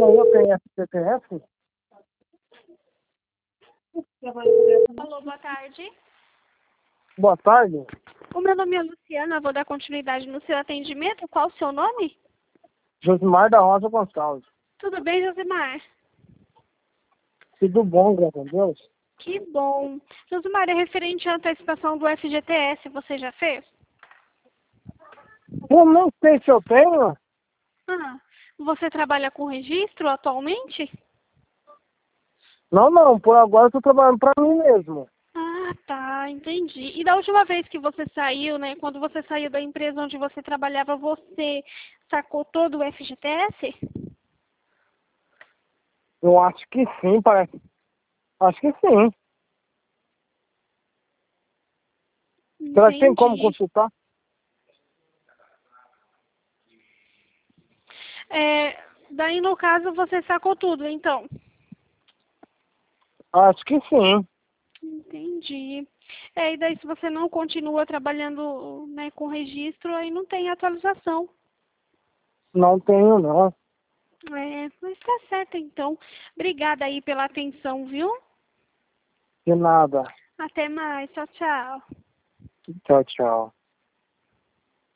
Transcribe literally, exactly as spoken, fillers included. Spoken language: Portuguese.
eu tenho F G T S? Alô, boa tarde. Boa tarde. O meu nome é Luciana, vou dar continuidade no seu atendimento. Qual o seu nome? Josimar da Rosa Gonçalves. Tudo bem, Josimar? Tudo bom, graças a Deus. Que bom. Josimar, é referente à antecipação do F G T S, você já fez? Eu não sei se eu tenho. Ah, você trabalha com registro atualmente? Não, não, por agora eu tô trabalhando pra mim mesmo. Ah, tá, entendi. E da última vez que você saiu, né, quando você saiu da empresa onde você trabalhava, você sacou todo o F G T S? Eu acho que sim, parece. Acho que sim. Será que tem como Entendi. consultar? É, daí, no caso, você sacou tudo, então? Acho que sim. Entendi. É, e daí, se você não continua trabalhando, né, com registro, aí não tem atualização. Não tenho, não. É, mas tá certo, então. Obrigada aí pela atenção, viu? De nada. Até mais. Tchau, tchau. Tchau, tchau.